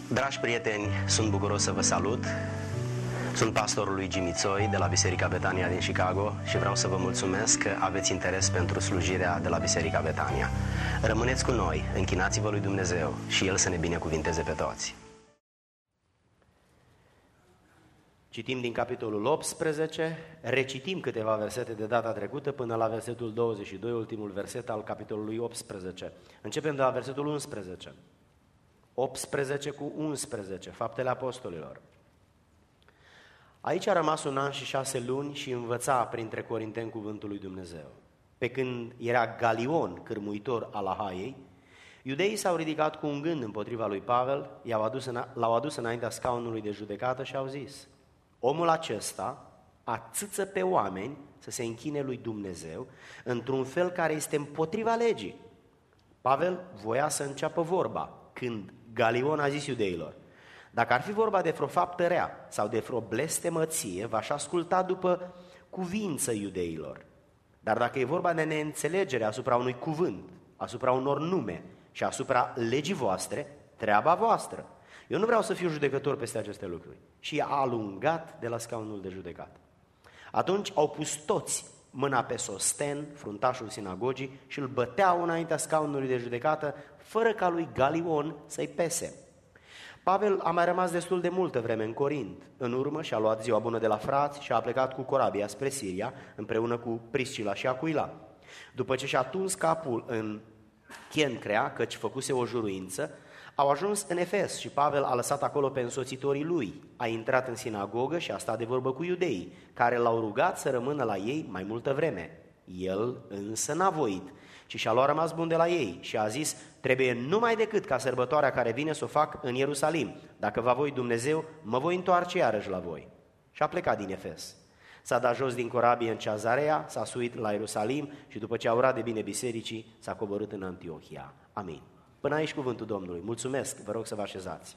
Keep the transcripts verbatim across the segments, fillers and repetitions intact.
Dragi prieteni, sunt bucuros să vă salut. Sunt pastorul lui Jimmy Tsoi de la Biserica Betania din Chicago și vreau să vă mulțumesc că aveți interes pentru slujirea de la Biserica Betania. Rămâneți cu noi, închinați-vă lui Dumnezeu și El să ne binecuvinteze pe toți. Citim din capitolul optsprezece, recitim câteva versete de data trecută până la versetul douăzeci și doi, ultimul verset al capitolului optsprezece. Începem de la versetul unsprezece. optsprezece cu unsprezece, Faptele Apostolilor. Aici a rămas un an și șase luni și învăța printre corinteni cuvântul lui Dumnezeu. Pe când era Galion, cârmuitor al Ahaiei, iudeii s-au ridicat cu un gând împotriva lui Pavel, i-au adus în, l-au adus înaintea scaunului de judecată și au zis: omul acesta ațâță pe oameni să se închine lui Dumnezeu într-un fel care este împotriva legii. Pavel voia să înceapă vorba, când Galion a zis iudeilor: dacă ar fi vorba de vreo faptă rea sau de vreo blestemăție, v-aș asculta după cuvință iudeilor. Dar dacă e vorba de neînțelegere asupra unui cuvânt, asupra unor nume și asupra legii voastre, treaba voastră. Eu nu vreau să fiu judecător peste aceste lucruri. Și a alungat de la scaunul de judecată. Atunci au pus toți mâna pe Sosten, fruntașul sinagogii, și îl băteau înaintea scaunului de judecată, fără ca lui Galion să-i pese. Pavel a mai rămas destul de multă vreme în Corint. În urmă și-a luat ziua bună de la frați și a plecat cu corabia spre Siria, împreună cu Priscila și Acuila. După ce și-a tuns capul în Chencrea, căci făcuse o juruință, au ajuns în Efes și Pavel a lăsat acolo pe însoțitorii lui. A intrat în sinagogă și a stat de vorbă cu iudeii, care l-au rugat să rămână la ei mai multă vreme. El însă n-a voit, ci și-a luat rămas bun de la ei și a zis: trebuie numai decât ca sărbătoarea care vine să o fac în Ierusalim. Dacă va voi Dumnezeu, mă voi întoarce iarăși la voi. Și a plecat din Efes. S-a dat jos din corabie în Cezarea, s-a suit la Ierusalim și după ce a urat de bine bisericii, s-a coborât în Antiohia. Amin. Până aici cuvântul Domnului. Mulțumesc, vă rog să vă așezați.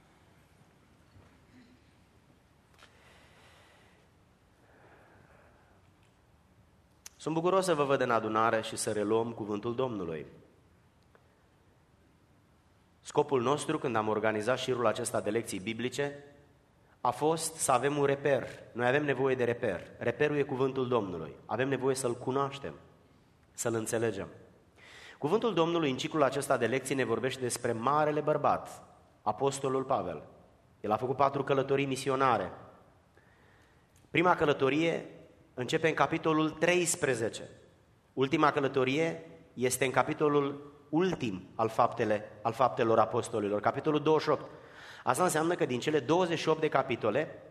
Sunt bucuros să vă văd în adunare și să reluăm cuvântul Domnului. Scopul nostru, când am organizat șirul acesta de lecții biblice, a fost să avem un reper. Noi avem nevoie de reper. Reperul e cuvântul Domnului. Avem nevoie să-l cunoaștem, să-l înțelegem. Cuvântul Domnului în ciclul acesta de lecții ne vorbește despre marele bărbat, apostolul Pavel. El a făcut patru călătorii misionare. Prima călătorie începe în capitolul treisprezece. Ultima călătorie este în capitolul ultim al, faptele, al faptelor apostolilor, capitolul douăzeci și opt. Asta înseamnă că din cele douăzeci și opt de capitole,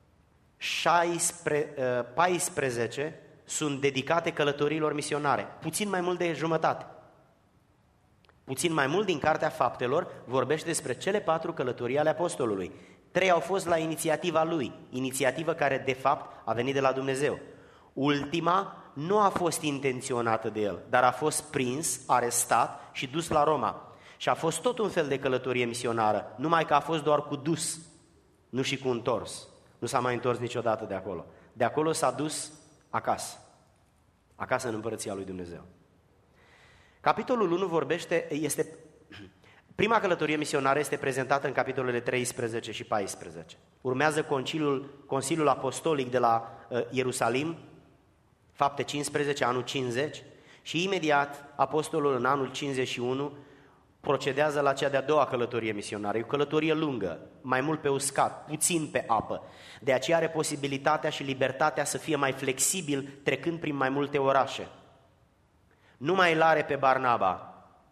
paisprezece sunt dedicate călătoriilor misionare, puțin mai mult de jumătate. Puțin mai mult din Cartea Faptelor vorbește despre cele patru călătorii ale apostolului. Trei au fost la inițiativa lui, inițiativă care de fapt a venit de la Dumnezeu. Ultima nu a fost intenționată de el, dar a fost prins, arestat și dus la Roma. Și a fost tot un fel de călătorie misionară, numai că a fost doar cu dus, nu și cu întors. Nu s-a mai întors niciodată de acolo. De acolo s-a dus acasă, acasă în Împărăția lui Dumnezeu. Capitolul unu vorbește, este, prima călătorie misionară este prezentată în capitolele treisprezece și paisprezece. Urmează conciliul, Consiliul Apostolic de la uh, Ierusalim, Fapte cincisprezece, anul cincizeci, și imediat apostolul în anul cincizeci și unu procedează la cea de-a doua călătorie misionară. E o călătorie lungă, mai mult pe uscat, puțin pe apă. De aceea are posibilitatea și libertatea să fie mai flexibil trecând prin mai multe orașe. Nu mai îl are pe Barnaba,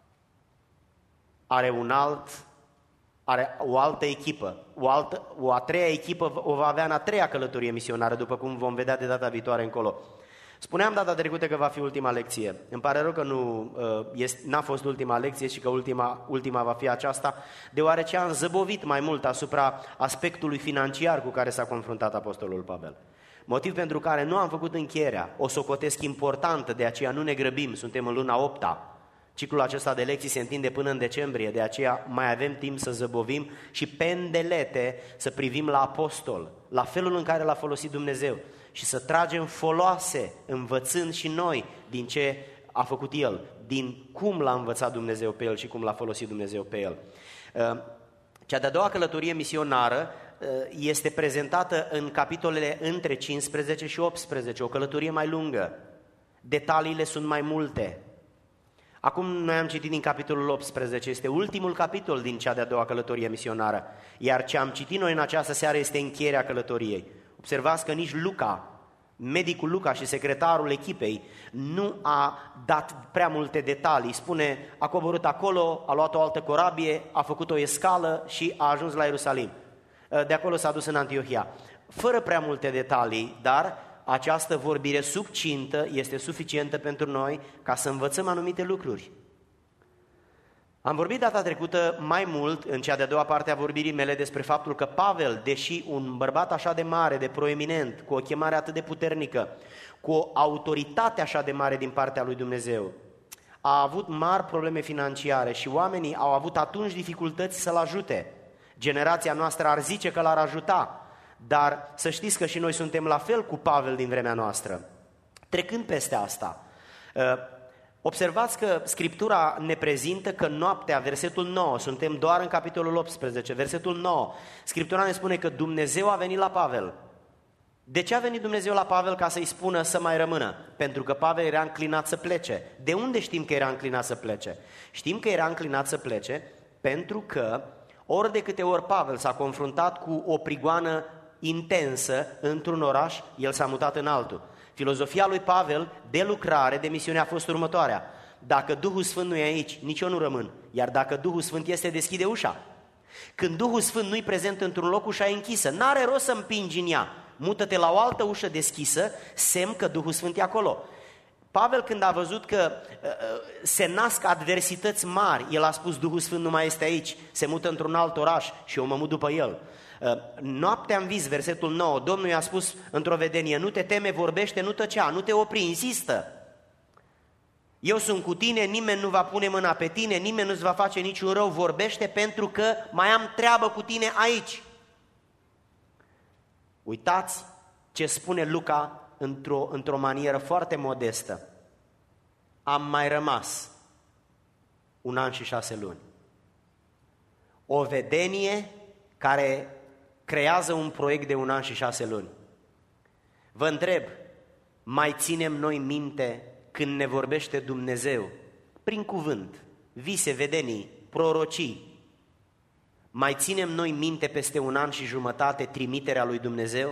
are un alt, are o altă echipă, o, altă, o a treia echipă o va avea în a treia călătorie misionară, după cum vom vedea de data viitoare încolo. Spuneam data trecută că va fi ultima lecție. Îmi pare rău că nu n-a fost ultima lecție și că ultima, ultima va fi aceasta, deoarece am zăbovit mai mult asupra aspectului financiar cu care s-a confruntat apostolul Pavel. Motiv pentru care nu am făcut încheierea, o socotesc importantă, de aceea nu ne grăbim, suntem în luna opta. Ciclul acesta de lecții se întinde până în decembrie, de aceea mai avem timp să zăbovim și pe îndelete să privim la apostol, la felul în care l-a folosit Dumnezeu și să tragem foloase învățând și noi din ce a făcut el, din cum l-a învățat Dumnezeu pe el și cum l-a folosit Dumnezeu pe el. Cea de-a doua călătorie misionară este prezentată în capitolele între cincisprezece și optsprezece, o călătorie mai lungă. Detaliile sunt mai multe. Acum noi am citit din capitolul optsprezece, este ultimul capitol din cea de-a doua călătorie misionară, iar ce am citit noi în această seară este încheierea călătoriei. Observați că nici Luca, medicul Luca și secretarul echipei, nu a dat prea multe detalii. Spune, a coborât acolo, a luat o altă corabie, a făcut o escală și a ajuns la Ierusalim. De acolo s-a dus în Antiohia. Fără prea multe detalii, dar această vorbire succintă este suficientă pentru noi ca să învățăm anumite lucruri. Am vorbit data trecută mai mult, în cea de-a doua parte a vorbirii mele, despre faptul că Pavel, deși un bărbat așa de mare, de proeminent, cu o chemare atât de puternică, cu o autoritate așa de mare din partea lui Dumnezeu, a avut mari probleme financiare și oamenii au avut atunci dificultăți să-l ajute. Generația noastră ar zice că l-ar ajuta, dar să știți că și noi suntem la fel cu Pavel din vremea noastră. Trecând peste asta, observați că Scriptura ne prezintă că noaptea, versetul nouă, suntem doar în capitolul optsprezece, versetul nouă, Scriptura ne spune că Dumnezeu a venit la Pavel. De ce a venit Dumnezeu la Pavel? Ca să-i spună să mai rămână? Pentru că Pavel era înclinat să plece. De unde știm că era înclinat să plece? Știm că era înclinat să plece pentru că ori de câte ori Pavel s-a confruntat cu o prigoană intensă într-un oraș, el s-a mutat în altul. Filozofia lui Pavel de lucrare, de misiune a fost următoarea: dacă Duhul Sfânt nu e aici, nici eu nu rămân, iar dacă Duhul Sfânt este, deschide ușa. Când Duhul Sfânt nu-i prezent într-un loc, ușa e închisă, n-are rost să împingi în ea, mută-te la o altă ușă deschisă, semn că Duhul Sfânt e acolo. Pavel, când a văzut că uh, se nasc adversități mari, el a spus, Duhul Sfânt nu mai este aici, se mută într-un alt oraș și eu mă mut după el. Uh, noaptea în vis, versetul nouă, Domnul i-a spus într-o vedenie, nu te teme, vorbește, nu tăcea, nu te opri, insistă. Eu sunt cu tine, nimeni nu va pune mâna pe tine, nimeni nu-ți va face niciun rău, vorbește pentru că mai am treabă cu tine aici. Uitați ce spune Luca într-o, într-o manieră foarte modestă. Am mai rămas un an și șase luni. O vedenie care creează un proiect de un an și șase luni. Vă întreb, mai ținem noi minte când ne vorbește Dumnezeu prin cuvânt, vise, vedenii, prorocii? Mai ținem noi minte peste un an și jumătate trimiterea lui Dumnezeu?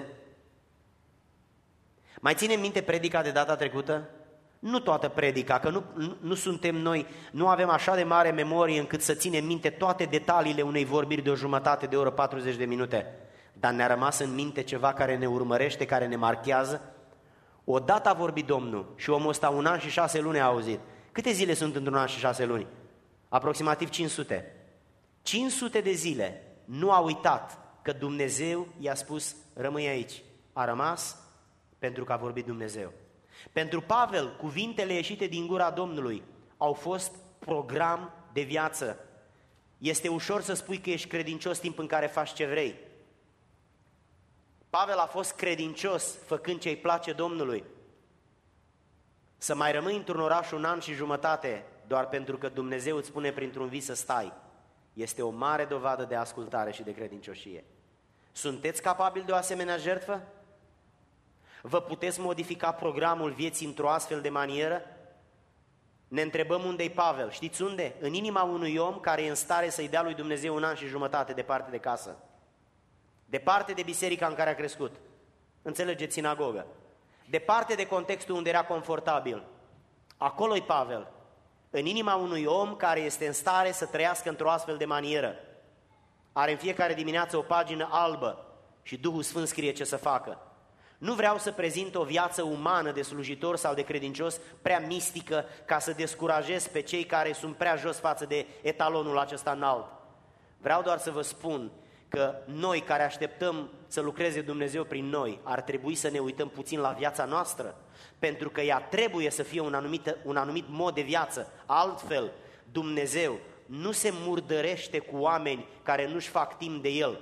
Mai ținem minte predica de data trecută? Nu toată predica, că nu, nu, nu suntem noi, nu avem așa de mare memorie încât să ținem minte toate detaliile unei vorbiri de o jumătate de oră, patruzeci de minute. Dar ne-a rămas în minte ceva care ne urmărește, care ne marchează? Odată a vorbit Domnul și omul ăsta un an și șase luni a auzit. Câte zile sunt într-un an și șase luni? Aproximativ cinci sute. cinci sute de zile nu a uitat că Dumnezeu i-a spus, rămâi aici. A rămas pentru că a vorbit Dumnezeu. Pentru Pavel, cuvintele ieșite din gura Domnului au fost program de viață. Este ușor să spui că ești credincios timp în care faci ce vrei. Pavel a fost credincios făcând ce îi place Domnului. Să mai rămâi într-un oraș un an și jumătate doar pentru că Dumnezeu îți spune printr-un vis să stai, este o mare dovadă de ascultare și de credincioșie. Sunteți capabili de o asemenea jertfă? Vă puteți modifica programul vieții într-o astfel de manieră? Ne întrebăm unde-i Pavel. Știți unde? În inima unui om care e în stare să-i dea lui Dumnezeu un an și jumătate departe de casă. Departe de biserica în care a crescut. Înțelegeți, sinagogă. Departe de contextul unde era confortabil. Acolo-i Pavel. În inima unui om care este în stare să trăiască într-o astfel de manieră. Are în fiecare dimineață o pagină albă și Duhul Sfânt scrie ce să facă. Nu vreau să prezint o viață umană de slujitor sau de credincios prea mistică ca să descurajez pe cei care sunt prea jos față de etalonul acesta înalt. Vreau doar să vă spun că noi care așteptăm să lucreze Dumnezeu prin noi, ar trebui să ne uităm puțin la viața noastră, pentru că ea trebuie să fie un anumit, un anumit mod de viață. Altfel, Dumnezeu nu se murdărește cu oameni care nu-și fac timp de El.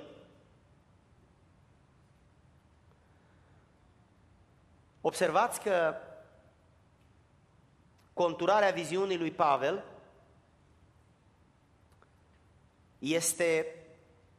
Observați că conturarea viziunii lui Pavel este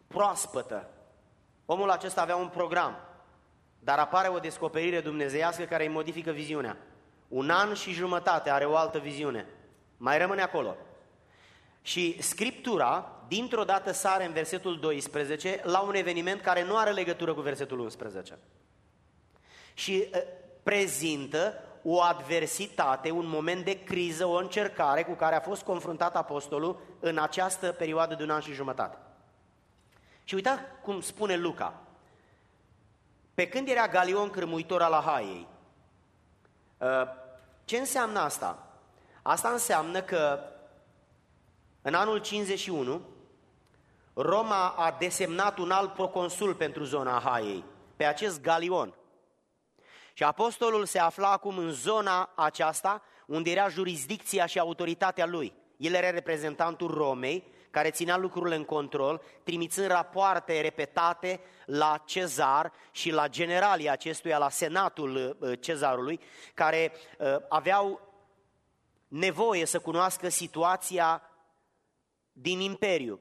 proaspătă. Omul acesta avea un program, dar apare o descoperire dumnezeiască care îi modifică viziunea. Un an și jumătate are o altă viziune. Mai rămâne acolo. Și Scriptura, dintr-o dată, sare în versetul doisprezece la un eveniment care nu are legătură cu versetul unsprezece. Și uh, prezintă o adversitate, un moment de criză, o încercare cu care a fost confruntat apostolul în această perioadă de un an și jumătate. Și uitați cum spune Luca. Pe când era Galion cârmuitor al Ahaiei, ce înseamnă asta? Asta înseamnă că în anul cincizeci și unu Roma a desemnat un alt proconsul pentru zona Ahaiei, pe acest Galion. Și apostolul se afla acum în zona aceasta unde era jurisdicția și autoritatea lui. El era reprezentantul Romei, care ținea lucrurile în control, trimițând rapoarte repetate la Cezar și la generalii acestuia, la senatul Cezarului, care aveau nevoie să cunoască situația din imperiu.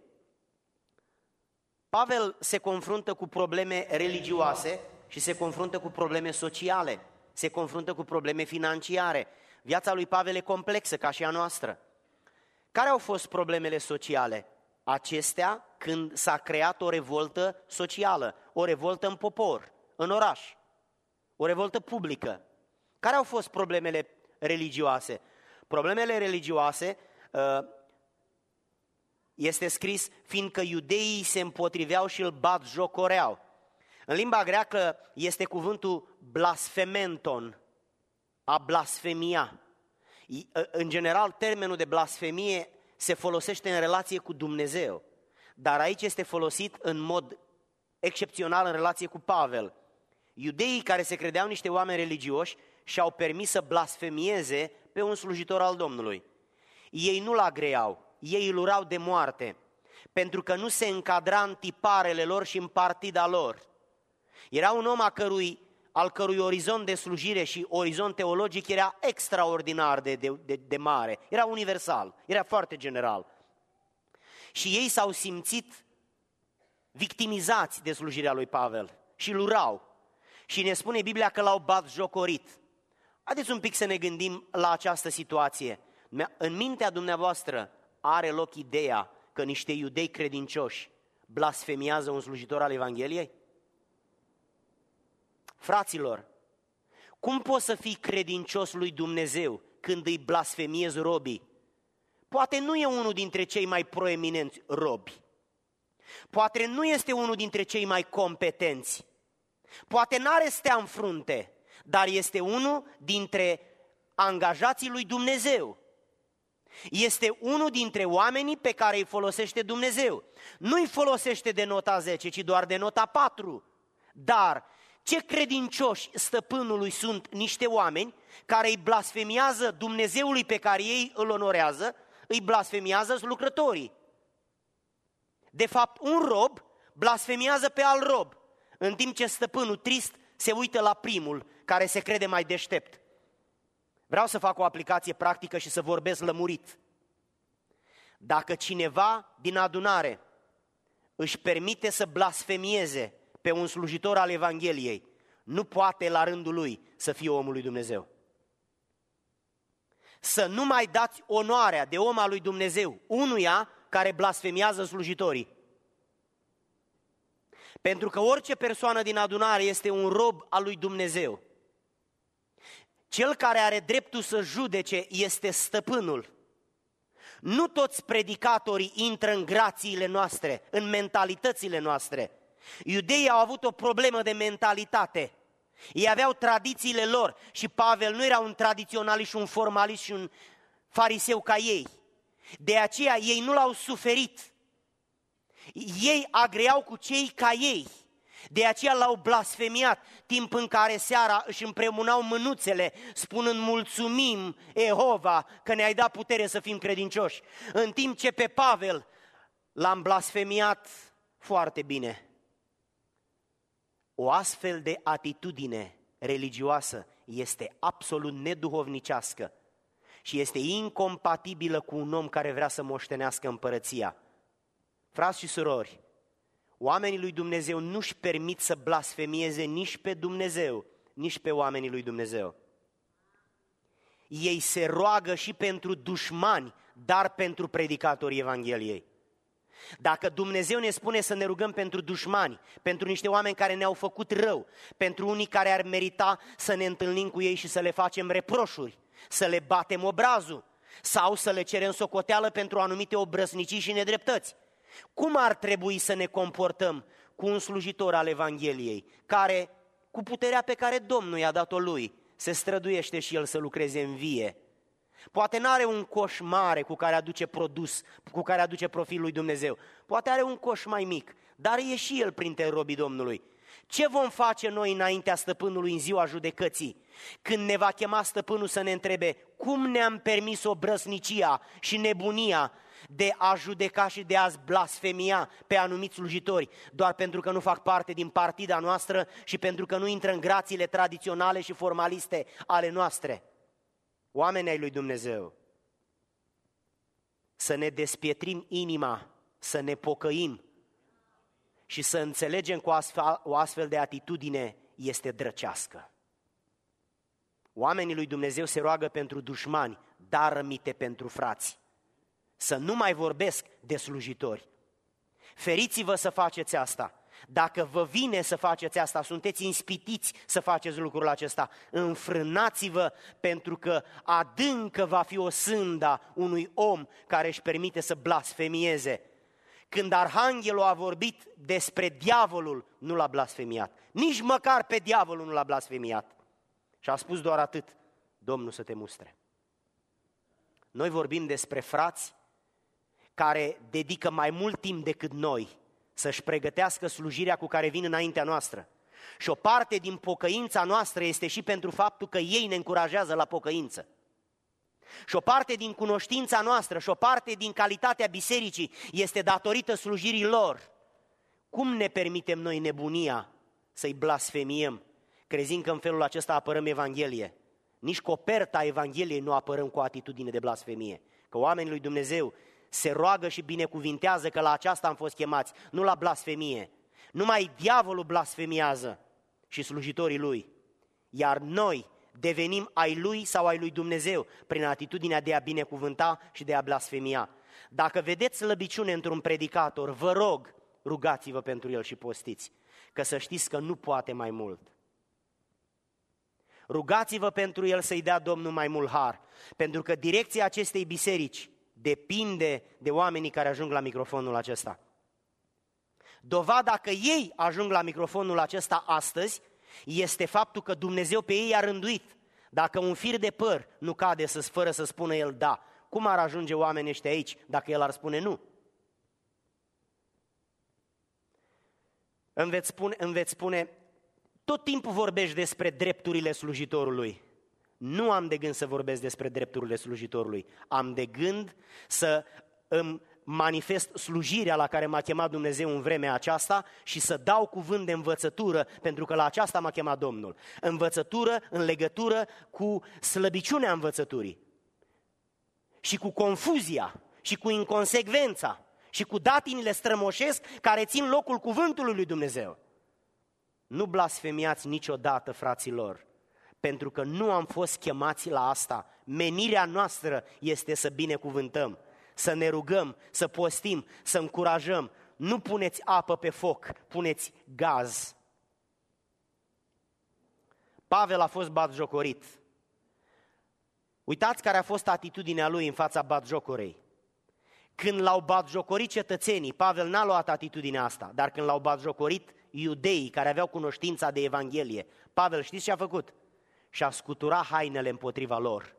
Pavel se confruntă cu probleme religioase și se confruntă cu probleme sociale, se confruntă cu probleme financiare. Viața lui Pavel e complexă ca și a noastră. Care au fost problemele sociale? Acestea când s-a creat o revoltă socială, o revoltă în popor, în oraș, o revoltă publică. Care au fost problemele religioase? Problemele religioase, este scris, fiindcă iudeii se împotriveau și îl batjocoreau. În limba greacă este cuvântul blasfementon, a blasfemia. În general, termenul de blasfemie se folosește în relație cu Dumnezeu, dar aici este folosit în mod excepțional în relație cu Pavel. Iudeii care se credeau niște oameni religioși și-au permis să blasfemieze pe un slujitor al Domnului. Ei nu-l agreau, ei îl urau de moarte, pentru că nu se încadra în tiparele lor și în partida lor. Era un om a cărui, al cărui orizont de slujire și orizont teologic era extraordinar de, de, de, de mare, era universal, era foarte general. Și ei s-au simțit victimizați de slujirea lui Pavel și îl urau. Și ne spune Biblia că l-au batjocorit. Haideți un pic să ne gândim la această situație. În mintea dumneavoastră are loc ideea că niște iudei credincioși blasfemiază un slujitor al Evangheliei? Fraților, cum poți să fii credincios lui Dumnezeu când îi blasfemiezi robii? Poate nu e unul dintre cei mai proeminenți robi. Poate nu este unul dintre cei mai competenți. Poate n-are stea în frunte, dar este unul dintre angajații lui Dumnezeu. Este unul dintre oamenii pe care îi folosește Dumnezeu. Nu îi folosește de nota zece, ci doar de nota patru. Dar ce credincioși stăpânului sunt niște oameni care îi blasfemiază Dumnezeului pe care ei îl onorează, îi blasfemiază lucrătorii. De fapt, un rob blasfemiază pe alt rob, în timp ce stăpânul trist se uită la primul care se crede mai deștept. Vreau să fac o aplicație practică și să vorbesc lămurit. Dacă cineva din adunare își permite să blasfemieze pe un slujitor al Evangheliei, nu poate la rândul lui să fie omul lui Dumnezeu. Să nu mai dați onoarea de om al lui Dumnezeu unuia care blasfemiază slujitorii. Pentru că orice persoană din adunare este un rob al lui Dumnezeu. Cel care are dreptul să judece este stăpânul. Nu toți predicatorii intră în grațiile noastre, în mentalitățile noastre. Iudeii au avut o problemă de mentalitate. Ei aveau tradițiile lor și Pavel nu era un tradiționalist și un formalist și un fariseu ca ei. De aceea ei nu l-au suferit. Ei agreau cu cei ca ei. De aceea l-au blasfemiat, timp în care seara își împremunau mânuțele, spunând mulțumim, Ehova, că ne-ai dat putere să fim credincioși. În timp ce pe Pavel l-am blasfemiat foarte bine. O astfel de atitudine religioasă este absolut neduhovnicească și este incompatibilă cu un om care vrea să moștenească împărăția. Frați și surori, Oamenii lui Dumnezeu nu-și permit să blasfemieze nici pe Dumnezeu, nici pe oamenii lui Dumnezeu. Ei se roagă și pentru dușmani, dar pentru predicatorii Evangheliei. Dacă Dumnezeu ne spune să ne rugăm pentru dușmani, pentru niște oameni care ne-au făcut rău, pentru unii care ar merita să ne întâlnim cu ei și să le facem reproșuri, să le batem obrazul sau să le cerem socoteală pentru anumite obrăznicii și nedreptăți, cum ar trebui să ne comportăm cu un slujitor al Evangheliei, care, cu puterea pe care Domnul i-a dat-o lui, se străduiește și el să lucreze în vie? Poate n-are un coș mare cu care aduce produs, cu care aduce profil lui Dumnezeu. Poate are un coș mai mic, dar e și el printre robii Domnului. Ce vom face noi înaintea stăpânului în ziua judecății? Când ne va chema stăpânul să ne întrebe cum ne-am permis obrăznicia și nebunia de a judeca și de a blasfemia pe anumiți slujitori, doar pentru că nu fac parte din partida noastră și pentru că nu intră în grațiile tradiționale și formaliste ale noastre. Oamenii ai lui Dumnezeu, să ne despietrim inima, să ne pocăim și să înțelegem că o astfel de atitudine este drăcească. Oamenii lui Dumnezeu se roagă pentru dușmani, dar rămite pentru frați. Să nu mai vorbesc de slujitori. Feriți-vă să faceți asta. Dacă vă vine să faceți asta, sunteți ispitiți să faceți lucrul acesta, înfrânați-vă, pentru că adâncă va fi o sânda unui om care își permite să blasfemieze. Când arhanghelul a vorbit despre diavolul, nu l-a blasfemiat. Nici măcar pe diavolul nu l-a blasfemiat. Și a spus doar atât: Domnul să te mustre. Noi vorbim despre frați care dedică mai mult timp decât noi să-și pregătească slujirea cu care vin înaintea noastră. Și o parte din pocăința noastră este și pentru faptul că ei ne încurajează la pocăință. Și o parte din cunoștința noastră și o parte din calitatea bisericii este datorită slujirii lor. Cum ne permitem noi nebunia să-i blasfemiem, crezând că în felul acesta apărăm Evanghelie? Nici coperta Evangheliei nu apărăm cu o atitudine de blasfemie. Că oamenii lui Dumnezeu se roagă și binecuvintează că la aceasta am fost chemați, nu la blasfemie. Numai diavolul blasfemiază și slujitorii lui, iar noi devenim ai lui sau ai lui Dumnezeu prin atitudinea de a binecuvânta și de a blasfemia. Dacă vedeți slăbiciune într-un predicator, vă rog, rugați-vă pentru el și postiți, că să știți că nu poate mai mult. Rugați-vă pentru el să-i dea Domnul mai mult har, pentru că direcția acestei biserici depinde de oamenii care ajung la microfonul acesta. Dovada că ei ajung la microfonul acesta astăzi este faptul că Dumnezeu pe ei a rânduit. Dacă un fir de păr nu cade să, fără să spună el da, cum ar ajunge oamenii ăștia aici dacă el ar spune nu? Îmi veți spune, îmi veți spune tot timpul vorbești despre drepturile slujitorului. Nu am de gând să vorbesc despre drepturile slujitorului. Am de gând să îmi manifest slujirea la care m-a chemat Dumnezeu în vremea aceasta și să dau cuvânt de învățătură, pentru că la aceasta m-a chemat Domnul. Învățătură în legătură cu slăbiciunea învățăturii și cu confuzia și cu inconsecvența și cu datinile strămoșesc care țin locul cuvântului lui Dumnezeu. Nu blasfemiați niciodată, fraților, pentru că nu am fost chemați la asta. Menirea noastră este să binecuvântăm, să ne rugăm, să postim, să încurajăm. Nu puneți apă pe foc, puneți gaz. Pavel a fost batjocorit. Uitați care a fost atitudinea lui în fața batjocorei. Când l-au batjocorit cetățenii, Pavel n-a luat atitudinea asta, dar când l-au batjocorit iudeii care aveau cunoștința de Evanghelie, Pavel știți ce a făcut? Și-a scuturat hainele împotriva lor.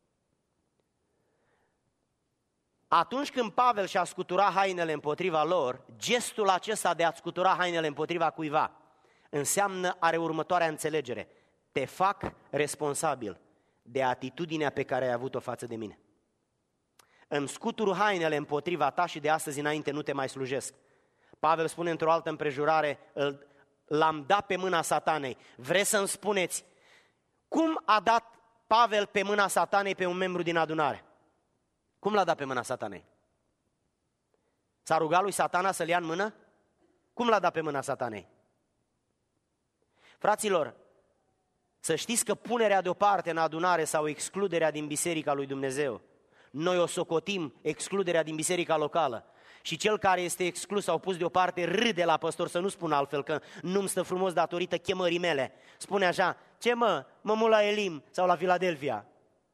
Atunci când Pavel și-a scuturat hainele împotriva lor, gestul acesta de a scutura hainele împotriva cuiva înseamnă, are următoarea înțelegere: te fac responsabil de atitudinea pe care ai avut-o față de mine. Îmi scuturu hainele împotriva ta și de astăzi înainte nu te mai slujesc. Pavel spune într-o altă împrejurare: l-am dat pe mâna satanei. Vreți să-mi spuneți cum a dat Pavel pe mâna satanei pe un membru din adunare? Cum l-a dat pe mâna satanei? S-a rugat lui Satana să-l ia în mână? Cum l-a dat pe mâna Satanei? Fraților, să știți că punerea deoparte în adunare sau excluderea din biserica lui Dumnezeu, noi o socotim excluderea din biserica locală. Și cel care este exclus sau pus deoparte râde la păstor, să nu spun altfel, că nu-mi stă frumos datorită chemării mele. Spune așa, ce mă, mă mult la Elim sau la Filadelfia.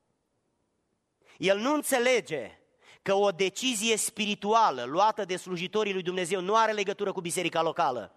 El nu înțelege că o decizie spirituală luată de slujitorii lui Dumnezeu nu are legătură cu biserica locală.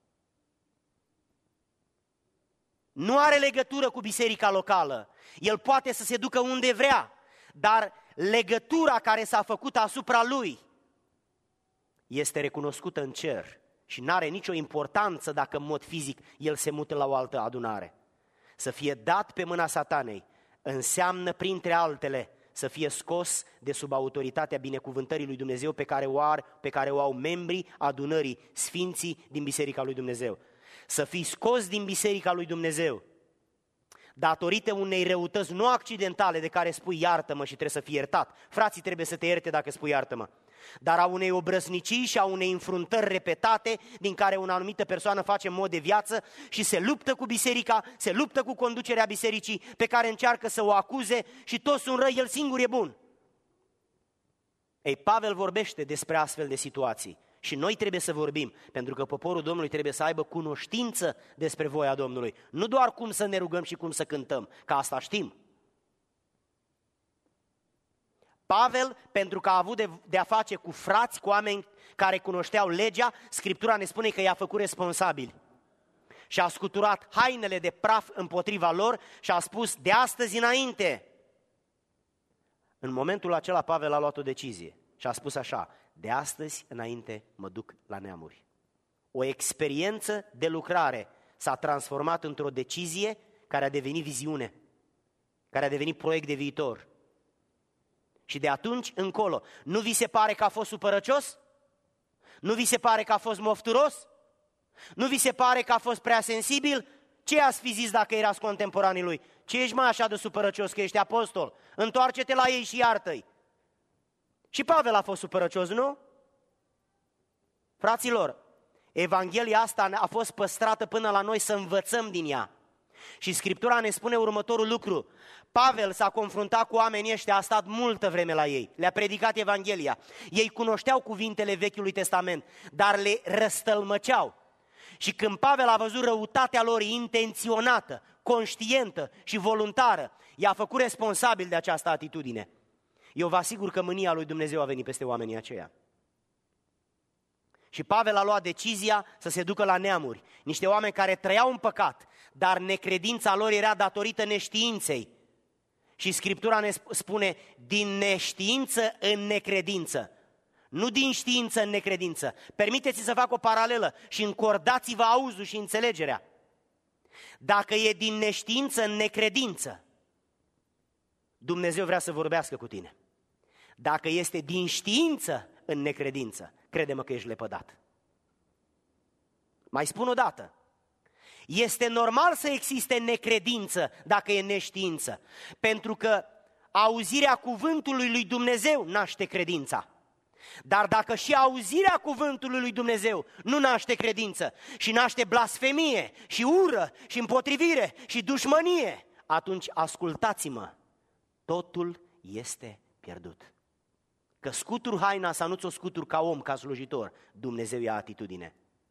Nu are legătură cu biserica locală. El poate să se ducă unde vrea, dar legătura care s-a făcut asupra lui este recunoscută în cer și nu are nicio importanță dacă în mod fizic el se mută la o altă adunare. Să fie dat pe mâna Satanei înseamnă, printre altele, să fie scos de sub autoritatea binecuvântării lui Dumnezeu pe care o, ar, pe care o au membrii adunării, sfinții din biserica lui Dumnezeu. Să fii scos din biserica lui Dumnezeu datorită unei răutăți nu accidentale de care spui iartă-mă și trebuie să fii iertat. Frații trebuie să te ierte dacă spui iartă-mă. Dar a unei obrăznicii și a unei înfruntări repetate din care o anumită persoană face mod de viață și se luptă cu biserica, se luptă cu conducerea bisericii pe care încearcă să o acuze și toți sunt răi, el singur e bun. Ei, Pavel vorbește despre astfel de situații și noi trebuie să vorbim, pentru că poporul Domnului trebuie să aibă cunoștință despre voia Domnului. Nu doar cum să ne rugăm și cum să cântăm, că asta știm. Pavel, pentru că a avut de, de a face cu frați, cu oameni care cunoșteau legea, Scriptura ne spune că i-a făcut responsabili. Și a scuturat hainele de praf împotriva lor și a spus, de astăzi înainte. În momentul acela Pavel a luat o decizie și a spus așa, de astăzi înainte mă duc la neamuri. O experiență de lucrare s-a transformat într-o decizie care a devenit viziune, care a devenit proiect de viitor. Și de atunci încolo, nu vi se pare că a fost supărăcios? Nu vi se pare că a fost mofturos? Nu vi se pare că a fost prea sensibil? Ce ați fi zis dacă erați contemporanii lui? Ce ești mai așa de supărăcios că ești apostol? Întoarce-te la ei și iartă-i. Și Pavel a fost supărăcios, nu? Fraților, Evanghelia asta a fost păstrată până la noi să învățăm din ea. Și Scriptura ne spune următorul lucru. Pavel s-a confruntat cu oamenii ăștia, a stat multă vreme la ei, le-a predicat Evanghelia. Ei cunoșteau cuvintele Vechiului Testament, dar le răstălmăceau. Și când Pavel a văzut răutatea lor intenționată, conștientă și voluntară, i-a făcut responsabil de această atitudine. Eu vă asigur că mânia lui Dumnezeu a venit peste oamenii aceia. Și Pavel a luat decizia să se ducă la neamuri, niște oameni care trăiau în păcat, dar necredința lor era datorită neștiinței. Și Scriptura ne spune, din neștiință în necredință, nu din știință în necredință. Permiteți să fac o paralelă și încordați-vă auzul și înțelegerea. Dacă e din neștiință în necredință, Dumnezeu vrea să vorbească cu tine. Dacă este din știință în necredință, crede-mă că ești lepădat. Mai spun o dată. Este normal să existe necredință dacă e neștiință, pentru că auzirea cuvântului lui Dumnezeu naște credința. Dar dacă și auzirea cuvântului lui Dumnezeu nu naște credință și naște blasfemie și ură și împotrivire și dușmănie, atunci ascultați-mă, totul este pierdut. Că scutur haina sau nu ți-o scutur ca om, ca slujitor, Dumnezeu ia atitudine.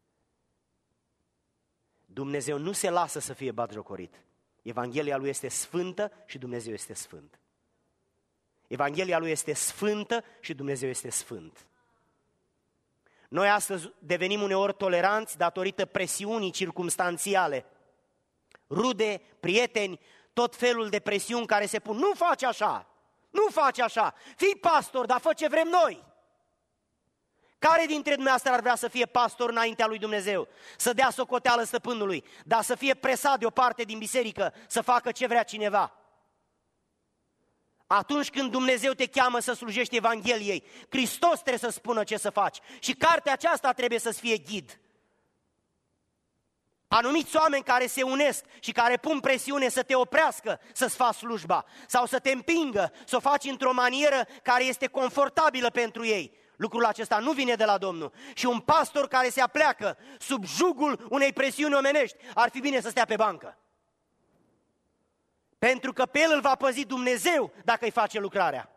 Dumnezeu nu se lasă să fie batjocorit. Evanghelia Lui este sfântă și Dumnezeu este sfânt. Evanghelia Lui este sfântă și Dumnezeu este sfânt. Noi astăzi devenim uneori toleranți datorită presiunii circumstanțiale. Rude, prieteni, tot felul de presiuni care se pun. Nu faci așa, nu faci așa, fii pastor, dar fă ce vrem noi. Care dintre dumneavoastră ar vrea să fie pastor înaintea lui Dumnezeu? Să dea socoteală stăpânului, dar să fie presat de o parte din biserică, să facă ce vrea cineva. Atunci când Dumnezeu te cheamă să slujești Evangheliei, Hristos trebuie să spună ce să faci. Și cartea aceasta trebuie să-ți fie ghid. Anumiți oameni care se unesc și care pun presiune să te oprească să-ți faci slujba sau să te împingă, să o faci într-o manieră care este confortabilă pentru ei. Lucrul acesta nu vine de la Domnul. Și un pastor care se apleacă sub jugul unei presiuni omenești, ar fi bine să stea pe bancă. Pentru că pe el îl va păzi Dumnezeu dacă îi face lucrarea.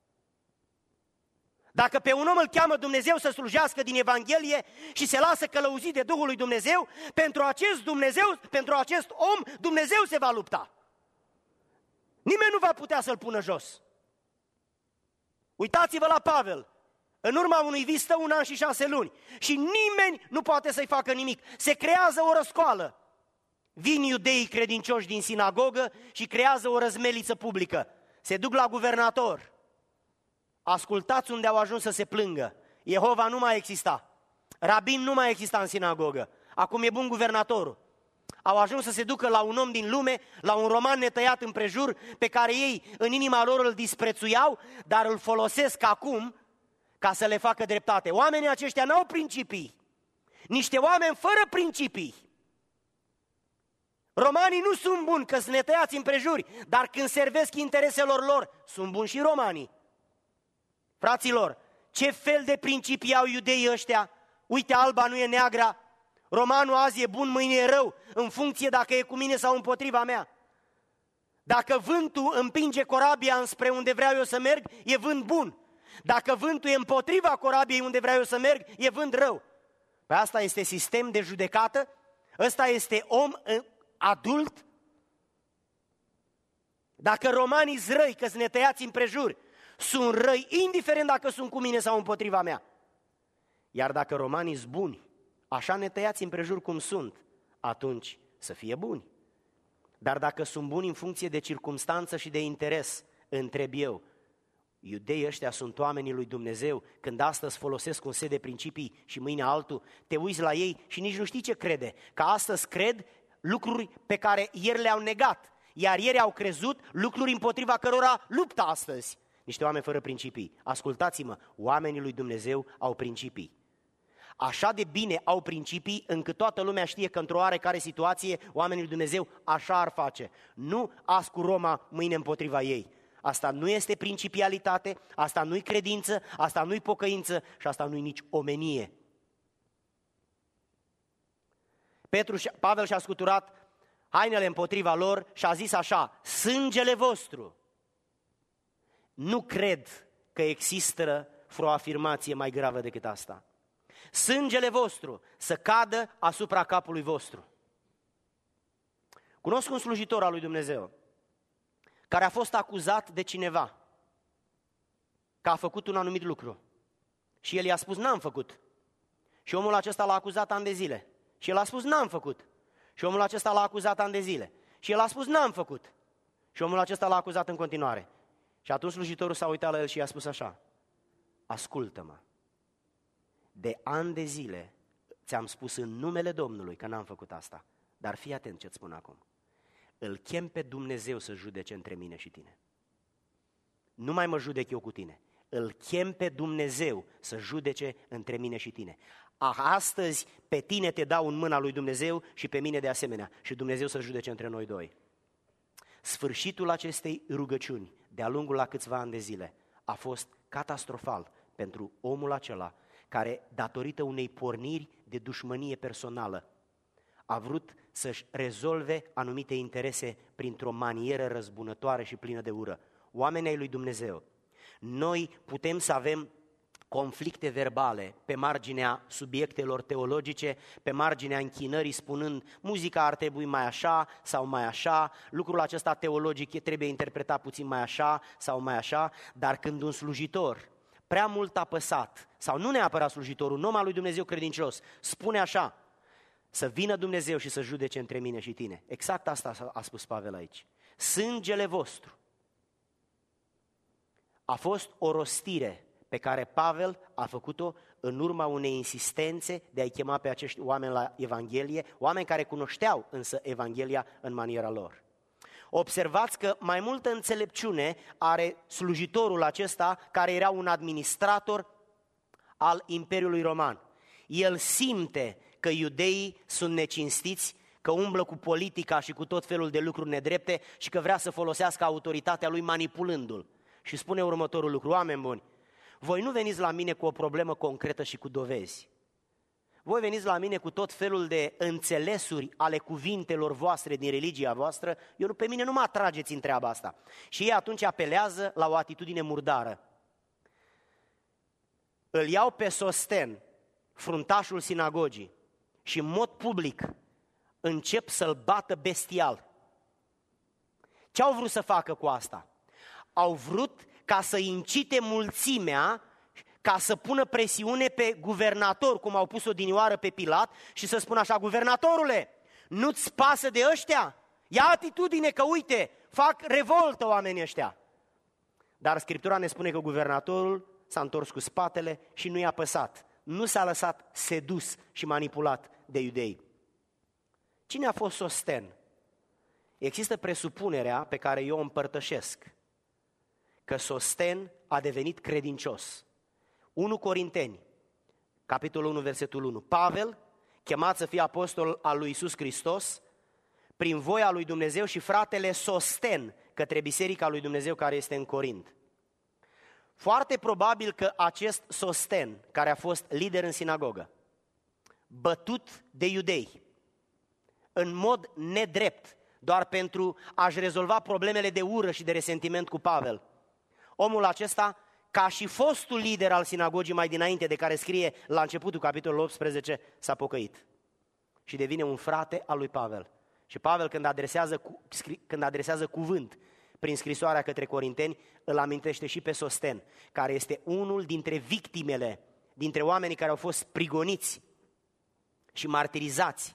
Dacă pe un om îl cheamă Dumnezeu să slujească din Evanghelie și se lasă călăuzit de Duhul lui Dumnezeu, pentru acest Dumnezeu, pentru acest om, Dumnezeu se va lupta. Nimeni nu va putea să-l pună jos. Uitați-vă la Pavel. În urma unui vis stă un an și șase luni și nimeni nu poate să-i facă nimic. Se creează o răscoală. Vin iudeii credincioși din sinagogă și creează o răzmeliță publică. Se duc la guvernator. Ascultați unde au ajuns să se plângă. Jehova nu mai exista. Rabin nu mai exista în sinagogă. Acum e bun guvernatorul. Au ajuns să se ducă la un om din lume, la un roman netăiat împrejur, pe care ei în inima lor îl disprețuiau, dar îl folosesc acum ca să le facă dreptate. Oamenii aceștia n-au principii. Niște oameni fără principii. Romanii nu sunt buni că sunt netăiați împrejuri, dar când servesc intereselor lor, sunt buni și romanii. Fraților, ce fel de principii au iudeii ăștia? Uite, alba nu e neagra, romanul azi e bun, mâine e rău, în funcție dacă e cu mine sau împotriva mea. Dacă vântul împinge corabia înspre unde vreau eu să merg, e vânt bun. Dacă vântul e împotriva corabiei unde vreau eu să merg, e vânt rău. Păi asta este sistem de judecată? Ăsta este om adult? Dacă romanii zrăi că sunt netăiați împrejur, sunt răi, indiferent dacă sunt cu mine sau împotriva mea. Iar dacă romanii sunt buni, așa netăiați împrejur cum sunt, atunci să fie buni. Dar dacă sunt buni în funcție de circumstanță și de interes, întreb eu, iudeii ăștia sunt oamenii lui Dumnezeu, când astăzi folosesc un set de principii și mâine altul, te uiți la ei și nici nu știi ce crede, că astăzi cred lucruri pe care ieri le-au negat, iar ieri au crezut lucruri împotriva cărora luptă astăzi. Niște oameni fără principii. Ascultați-mă, oamenii lui Dumnezeu au principii. Așa de bine au principii încât toată lumea știe că într-o oarecare situație oamenii lui Dumnezeu așa ar face. Nu azi cu Roma, mâine împotriva ei. Asta nu este principialitate, asta nu-i credință, asta nu-i pocăință și asta nu-i nici omenie. Petru, Pavel și-a scuturat hainele împotriva lor și a zis așa, sângele vostru. Nu cred că există vreo afirmație mai gravă decât asta. Sângele vostru să cadă asupra capului vostru. Cunosc un slujitor al lui Dumnezeu care a fost acuzat de cineva că a făcut un anumit lucru. Și el i-a spus, n-am făcut. Și omul acesta l-a acuzat ani de zile. Și el a spus, n-am făcut. Și omul acesta l-a acuzat ani de zile. Și el a spus, n-am făcut. Și omul acesta l-a acuzat în continuare. Și atunci slujitorul s-a uitat la el și i-a spus așa, ascultă-mă, de ani de zile ți-am spus în numele Domnului că n-am făcut asta, dar fii atent ce-ți spun acum. Îl chem pe Dumnezeu să judece între mine și tine. Nu mai mă judec eu cu tine. Îl chem pe Dumnezeu să judece între mine și tine. Astăzi pe tine te dau în mâna lui Dumnezeu și pe mine de asemenea. Și Dumnezeu să judece între noi doi. Sfârșitul acestei rugăciuni, de-a lungul la câțiva ani de zile, a fost catastrofal pentru omul acela care, datorită unei porniri de dușmănie personală, a vrut să-și rezolve anumite interese printr-o manieră răzbunătoare și plină de ură. Oamenii ai lui Dumnezeu, noi putem să avem conflicte verbale pe marginea subiectelor teologice, pe marginea închinării spunând muzica ar trebui mai așa sau mai așa, lucrul acesta teologic trebuie interpretat puțin mai așa sau mai așa, dar când un slujitor prea mult apăsat, sau nu neapărat slujitorul, un om al lui Dumnezeu credincios, spune așa, să vină Dumnezeu și să judece între mine și tine. Exact asta a spus Pavel aici. Sângele vostru. A fost o rostire pe care Pavel a făcut-o în urma unei insistențe de a-i chema pe acești oameni la Evanghelie, oameni care cunoșteau însă Evanghelia în maniera lor. Observați că mai multă înțelepciune are slujitorul acesta care era un administrator al Imperiului Roman. El simte că iudeii sunt necinstiți, că umblă cu politica și cu tot felul de lucruri nedrepte și că vrea să folosească autoritatea lui manipulându-l. Și spune următorul lucru, oameni buni, Voi nu veniți la mine cu o problemă concretă și cu dovezi. Voi veniți la mine cu tot felul de înțelesuri ale cuvintelor voastre din religia voastră, eu, pe mine nu mă atrageți în treaba asta. Și ei atunci apelează la o atitudine murdară. Îl iau pe Sosten, fruntașul sinagogii, și în mod public încep să-l bată bestial. Ce au vrut să facă cu asta? Au vrut ca să incite mulțimea, ca să pună presiune pe guvernator, cum au pus odinioară pe Pilat, și să spună așa: guvernatorule, nu-ți pasă de ăștia? Ia atitudine că, uite, fac revoltă oamenii ăștia. Dar Scriptura ne spune că guvernatorul s-a întors cu spatele și nu i-a păsat. Nu s-a lăsat sedus și manipulat de iudei. Cine a fost Sosten? Există presupunerea pe care eu o împărtășesc, că Sosten a devenit credincios. unu Corinteni, capitolul unu, versetul unu. Pavel, chemat să fie apostol al lui Iisus Hristos, prin voia lui Dumnezeu, și fratele Sosten către biserica lui Dumnezeu care este în Corint. Foarte probabil că acest Sosten, care a fost lider în sinagogă, bătut de iudei, în mod nedrept, doar pentru a-și rezolva problemele de ură și de resentiment cu Pavel, omul acesta, ca și fostul lider al sinagogii mai dinainte, de care scrie la începutul capitolului optsprezece, s-a pocăit și devine un frate al lui Pavel. Și Pavel, când adresează, când adresează cuvânt prin scrisoarea către Corinteni, îl amintește și pe Sosten, care este unul dintre victimele, dintre oamenii care au fost prigoniți și martirizați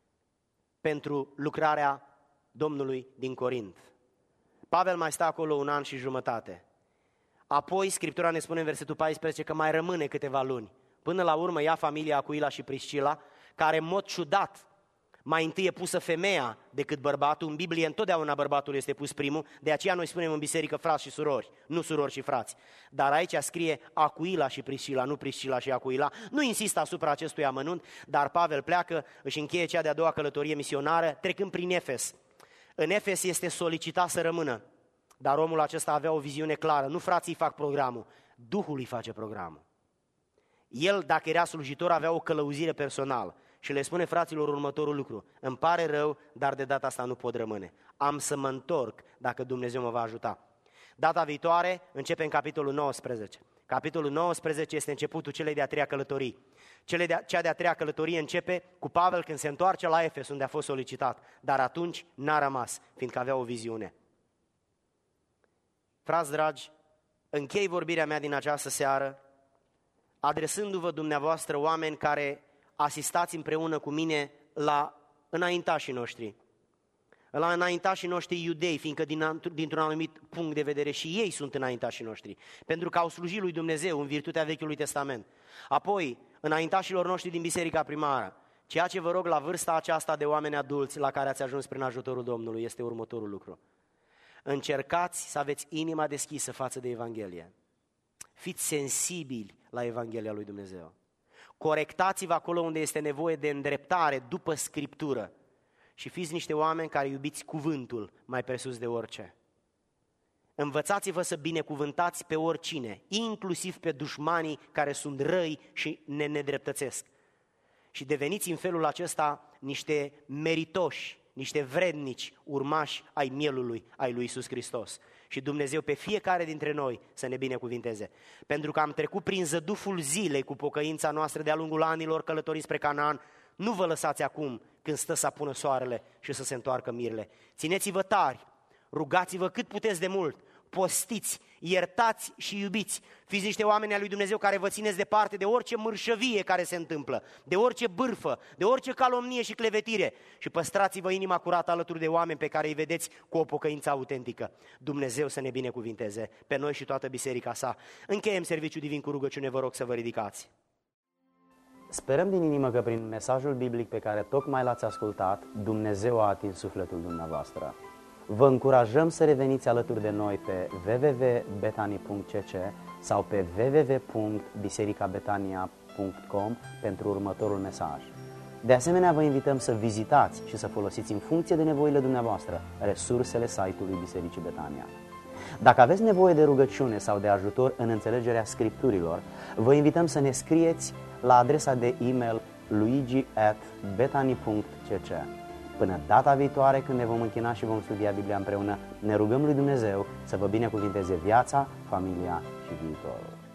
pentru lucrarea Domnului din Corint. Pavel mai stă acolo un an și jumătate. Apoi Scriptura ne spune în versetul paisprezece că mai rămâne câteva luni. Până la urmă ia familia Acuila și Priscila, care în mod ciudat mai întâi e pusă femeia decât bărbatul. În Biblie întotdeauna bărbatul este pus primul, de aceea noi spunem în biserică frați și surori, nu surori și frați. Dar aici scrie Acuila și Priscila, nu Priscila și Acuila. Nu insist asupra acestui amănunt, dar Pavel pleacă, își încheie cea de-a doua călătorie misionară, trecând prin Efes. În Efes este solicitat să rămână, dar omul acesta avea o viziune clară. Nu frații fac programul, Duhul îi face programul. El, dacă era slujitor, avea o călăuzire personală și le spune fraților următorul lucru: îmi pare rău, dar de data asta nu pot rămâne. Am să mă întorc dacă Dumnezeu mă va ajuta. Data viitoare începe în capitolul nouăsprezece. Capitolul nouăsprezece este începutul celei de-a treia călătorii. Cele de-a, cea de-a treia călătorie începe cu Pavel când se întoarce la Efes, unde a fost solicitat, dar atunci n-a rămas, fiindcă avea o viziune. Frați dragi, închei vorbirea mea din această seară adresându-vă dumneavoastră, oameni care asistați împreună cu mine la înaintașii noștri, la înaintașii noștri iudei, fiindcă din, dintr-un anumit punct de vedere și ei sunt înaintașii noștri, pentru că au slujit lui Dumnezeu în virtutea Vechiului Testament. Apoi, înaintașilor noștri din biserica primară, ceea ce vă rog la vârsta aceasta de oameni adulți la care ați ajuns prin ajutorul Domnului este următorul lucru. Încercați să aveți inima deschisă față de Evanghelie. Fiți sensibili la Evanghelia lui Dumnezeu. Corectați-vă acolo unde este nevoie de îndreptare după Scriptură și fiți niște oameni care iubiți cuvântul mai presus de orice. Învățați-vă să binecuvântați pe oricine, inclusiv pe dușmanii care sunt răi și ne nedreptățesc. Și deveniți în felul acesta niște meritoși, niște vrednici urmași ai mielului, ai lui Iisus Hristos. Și Dumnezeu pe fiecare dintre noi să ne binecuvinteze. Pentru că am trecut prin zăduful zilei cu pocăința noastră de-a lungul anilor călătoriți spre Canaan, nu vă lăsați acum când stă să apună soarele și să se întoarcă mirele. Țineți-vă tari, rugați-vă cât puteți de mult, postiți, iertați și iubiți. Fiți niște oameni ai lui Dumnezeu care vă țineți departe de orice mărșăvie care se întâmplă, de orice bârfă, de orice calomnie și clevetire și păstrați-vă inima curată alături de oameni pe care îi vedeți cu o pocăință autentică. Dumnezeu să ne binecuvinteze pe noi și toată biserica sa. Încheiem serviciul divin cu rugăciune, vă rog să vă ridicați. Sperăm din inimă că prin mesajul biblic pe care tocmai l-ați ascultat, Dumnezeu a atins sufletul dumneavoastră. Vă încurajăm să reveniți alături de noi pe w w w punct betani punct c c sau pe w w w punct biserica betania punct com pentru următorul mesaj. De asemenea, vă invităm să vizitați și să folosiți în funcție de nevoile dumneavoastră resursele site-ului Bisericii Betania. Dacă aveți nevoie de rugăciune sau de ajutor în înțelegerea Scripturilor, vă invităm să ne scrieți la adresa de e-mail luigi at betani punct c c. Până data viitoare, când ne vom închina și vom studia Biblia împreună, ne rugăm lui Dumnezeu să vă binecuvinteze viața, familia și viitorul.